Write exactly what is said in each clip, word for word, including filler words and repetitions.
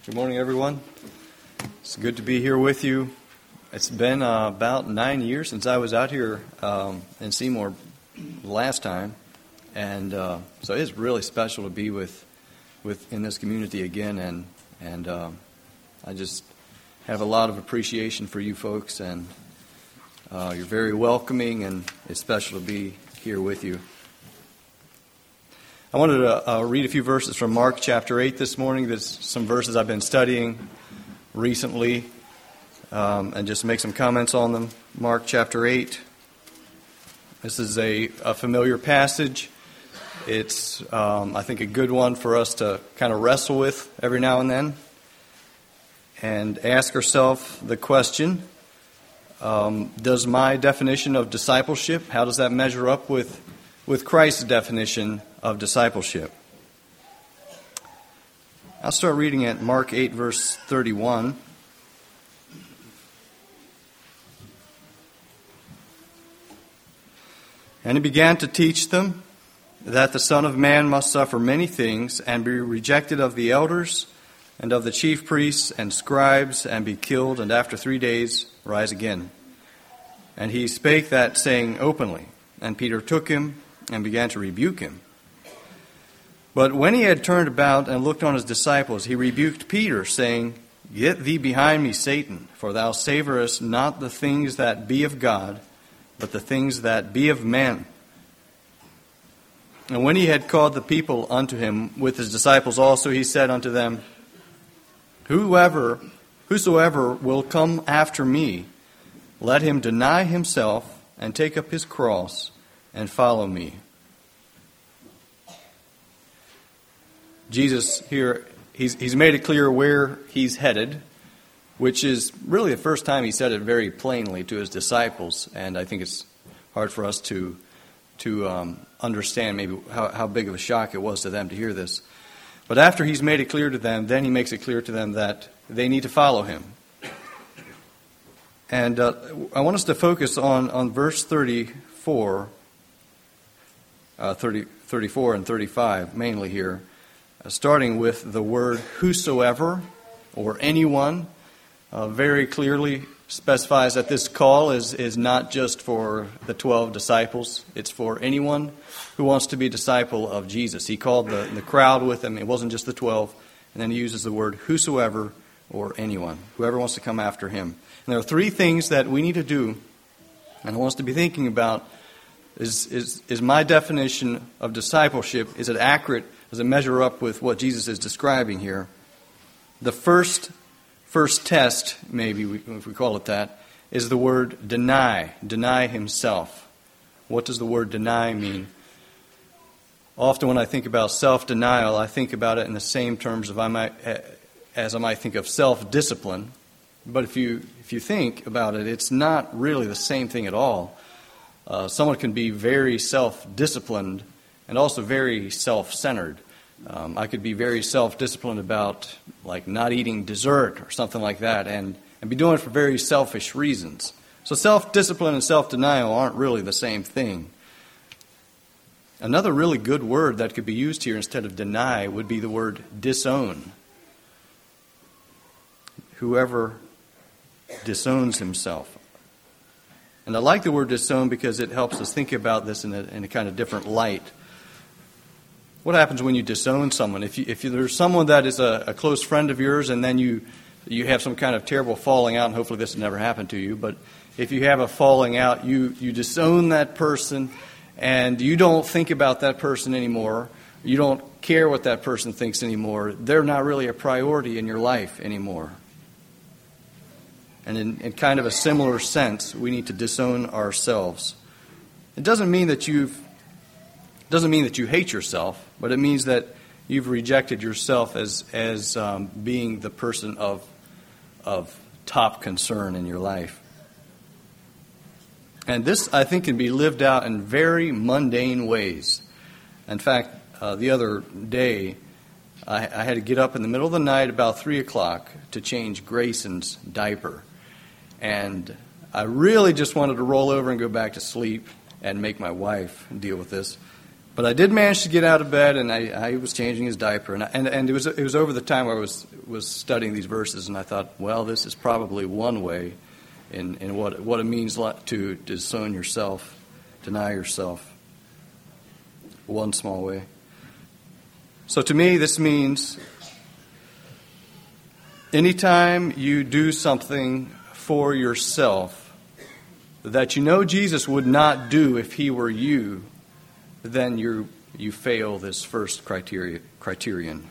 Good morning, everyone. It's good to be here with you. It's been uh, about nine years since I was out here um, in Seymour last time, and uh, so it's really special to be with, with in this community again. And and uh, I just have a lot of appreciation for you folks, and uh, you're very welcoming, and it's special to be here with you. I wanted to uh, read a few verses from Mark chapter eight this morning. There's some verses I've been studying recently, um, and just make some comments on them. Mark chapter eight. This is a, a familiar passage. It's, um, I think, a good one for us to kind of wrestle with every now and then and ask ourselves the question, um, does my definition of discipleship, how does that measure up with, with Christ's definition of discipleship? I'll start reading at Mark eight, verse thirty-one. And he began to teach them that the Son of Man must suffer many things and be rejected of the elders and of the chief priests and scribes and be killed, and after three days rise again. And he spake that saying openly. And Peter took him and began to rebuke him. But when he had turned about and looked on his disciples, he rebuked Peter, saying, Get thee behind me, Satan, for thou savorest not the things that be of God, but the things that be of men. And when he had called the people unto him with his disciples also, he said unto them, Whoever, whosoever will come after me, let him deny himself and take up his cross and follow me. Jesus here, he's, he's made it clear where he's headed, which is really the first time he said it very plainly to his disciples. And I think it's hard for us to to um, understand maybe how, how big of a shock it was to them to hear this. But after he's made it clear to them, then he makes it clear to them that they need to follow him. And uh, I want us to focus on, on verse thirty-four, uh, thirty, thirty-four and thirty-five mainly here. Starting with the word whosoever or anyone, uh, very clearly specifies that this call is, is not just for the twelve disciples. It's for anyone who wants to be a disciple of Jesus. He called the, the crowd with him. It wasn't just the twelve. And then he uses the word whosoever or anyone, whoever wants to come after him. And there are three things that we need to do, and I want us to be thinking about. Is, is, is my definition of discipleship, is it accurate? Does it measure up with what Jesus is describing here? The first first test, maybe we, if we call it that, is the word deny. Deny himself. What does the word deny mean? Often when I think about self-denial, I think about it in the same terms of I might, as I might think of self-discipline. But if you if you think about it, it's not really the same thing at all. Uh, someone can be very self-disciplined and also very self-centered. Um, I could be very self-disciplined about, like, not eating dessert or something like that, and, and be doing it for very selfish reasons. So self-discipline and self-denial aren't really the same thing. Another really good word that could be used here instead of deny would be the word disown. Whoever disowns himself. And I like the word disown because it helps us think about this in a, in a kind of different light. What happens when you disown someone? If you, if you, there's someone that is a, a close friend of yours and then you you have some kind of terrible falling out, and hopefully this has never happened to you, but if you have a falling out, you, you disown that person and you don't think about that person anymore. You don't care what that person thinks anymore. They're not really a priority in your life anymore. And in, in kind of a similar sense, we need to disown ourselves. It doesn't mean that you've doesn't mean that you hate yourself, but it means that you've rejected yourself as as um, being the person of of top concern in your life. And this, I think, can be lived out in very mundane ways. In fact, uh, the other day, I, I had to get up in the middle of the night about three o'clock to change Grayson's diaper. And I really just wanted to roll over and go back to sleep and make my wife deal with this. But I did manage to get out of bed, and I, I was changing his diaper, and I, and, and it was it was over the time where I was was studying these verses, and I thought, well, this is probably one way in, in what what it means to disown yourself, deny yourself. One small way. So to me, this means anytime you do something for yourself that you know Jesus would not do if he were you, then you you fail this first criteria, criterion.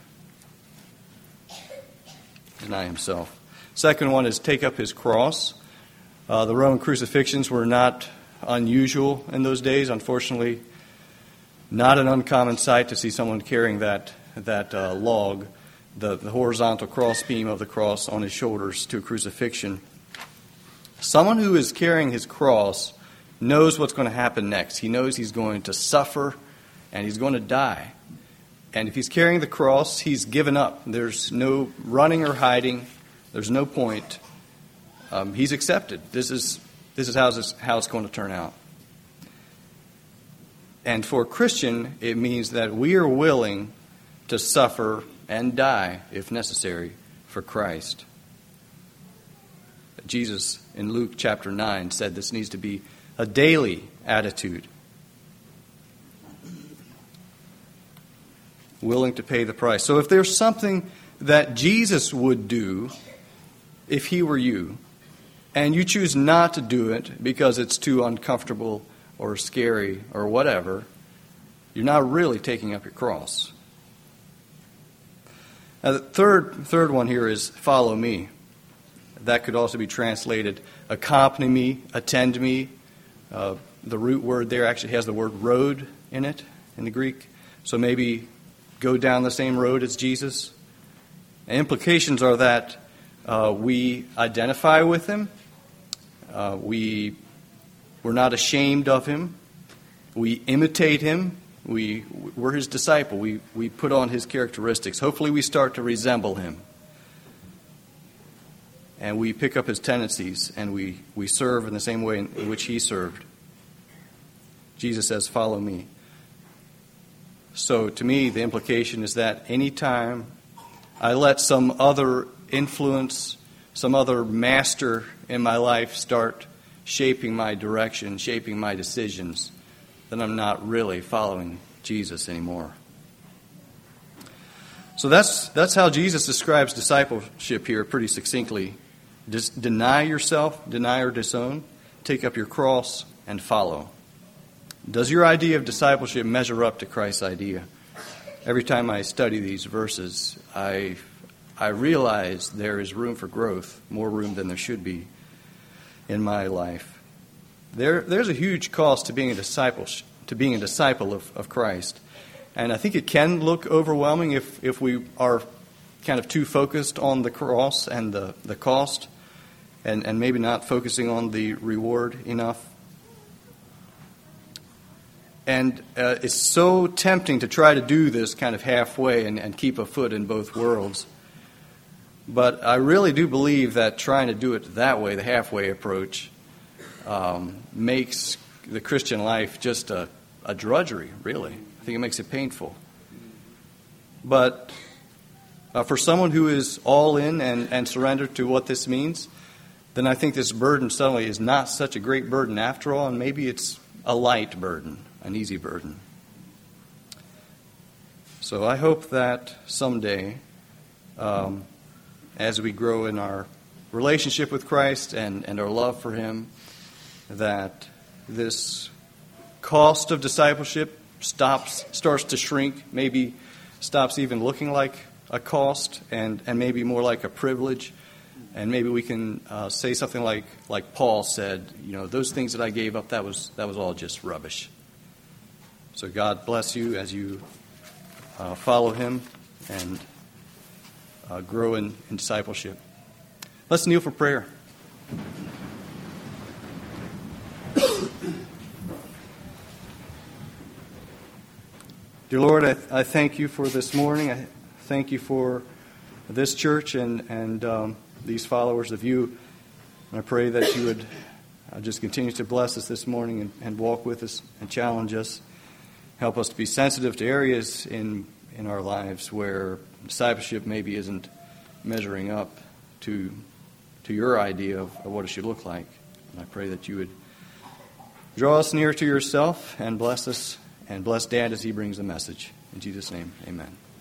Deny himself. Second one is take up his cross. Uh, the Roman crucifixions were not unusual in those days. Unfortunately, not an uncommon sight to see someone carrying that that uh, log, the, the horizontal cross beam of the cross on his shoulders to a crucifixion. Someone who is carrying his cross knows what's going to happen next. He knows he's going to suffer and he's going to die. And if he's carrying the cross, he's given up. There's no running or hiding. There's no point. Um, he's accepted. This is this is how it's, how it's going to turn out. And for a Christian, it means that we are willing to suffer and die, if necessary, for Christ. Jesus, in Luke chapter nine, said this needs to be a daily attitude. Willing to pay the price. So if there's something that Jesus would do if he were you, and you choose not to do it because it's too uncomfortable or scary or whatever, you're not really taking up your cross. Now, the third, third one here is follow me. That could also be translated accompany me, attend me. Uh, the root word there actually has the word road in it, in the Greek. So maybe go down the same road as Jesus. The implications are that uh, we identify with him. Uh, we, we're not ashamed of him. We imitate him. We, we're his disciple. We, we put on his characteristics. Hopefully we start to resemble him. And we pick up his tendencies, and we, we serve in the same way in, in which he served. Jesus says, follow me. So to me, the implication is that anytime I let some other influence, some other master in my life start shaping my direction, shaping my decisions, then I'm not really following Jesus anymore. So that's that's how Jesus describes discipleship here pretty succinctly. Just deny yourself, deny or disown, take up your cross, and follow. Does your idea of discipleship measure up to Christ's idea? Every time I study these verses, I I realize there is room for growth, more room than there should be in my life. There there's a huge cost to being a disciple to being a disciple of, of Christ. And I think it can look overwhelming if, if we are kind of too focused on the cross and the, the cost, and, and maybe not focusing on the reward enough. And uh, it's so tempting to try to do this kind of halfway and, and keep a foot in both worlds. But I really do believe that trying to do it that way, the halfway approach, um, makes the Christian life just a, a drudgery, really. I think it makes it painful. But uh, for someone who is all in and, and surrendered to what this means, then I think this burden suddenly is not such a great burden after all, and maybe it's a light burden, an easy burden. So I hope that someday, um, as we grow in our relationship with Christ and, and our love for him, that this cost of discipleship stops, starts to shrink, maybe stops even looking like a cost and, and maybe more like a privilege. And maybe we can uh, say something like like Paul said, you know, those things that I gave up, that was that was all just rubbish. So God bless you as you uh, follow him and uh, grow in, in discipleship. Let's kneel for prayer. Dear Lord, I, I thank you for this morning. I thank you for this church and, and um, these followers of you. And I pray that you would uh, just continue to bless us this morning and, and walk with us and challenge us Help us to be sensitive to areas in, in our lives where discipleship maybe isn't measuring up to, to your idea of, of what it should look like. And I pray that you would draw us near to yourself and bless us and bless Dad as he brings the message. In Jesus' name, amen.